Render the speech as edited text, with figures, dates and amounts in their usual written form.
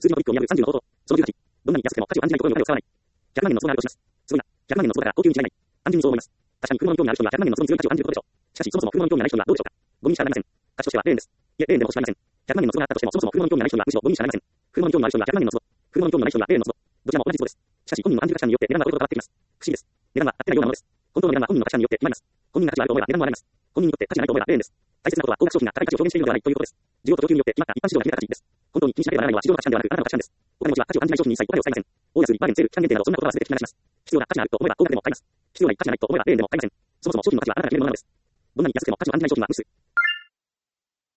数字のトリックを見破る30の方法。その18、どんなに安くても価値を感じないところにお金を使わない。100万円の壺があるとします。すごいな。100万円の壺だから高級に違いない。単純にそう思います。確かに車の興味ある人には100万円の壺に強い価値を感じることでしょう。しかし、そもそも車の興味がない人にはどうでしょうか。ゴミにしかなりません。価値としては0円です。いえ、0円でも欲しくありません。100万円の壺があったとしても、そもそも車の興味がない人にはむしろゴミにしかなりません。車の興味のある人には100万円の壺。車の興味のない人には0円の壺。どちらも同じ壺です。しかし、本人の感じる価値観によって値段がこれと変わってきます。不思議です。値段は勝手なようなものです。本当の値段は本人の価値観によって決まります。本人が価値があると思えば値段も上がります。本人にとって価値がないと思えば0円です。大切なことは高額商品が高い価値を表現しているのではないということです。需要と供給によって決まった一般市場が決めた価値です。本当に気にしなければならないのは市場の価値観ではなく、あなたの価値観です。お金持ちは価値を感じない商品に一切お金を使いません。大安売り、バーゲン、セール、期間限定などそんなことは全て決められます。必要な価値があると思えば高額でも買います。必要ない価値がないと思えば0円でも買いません。そもそも商品の価値はあなたが決めるものなのです。どんなに安くても価値を感じない商品は無視する。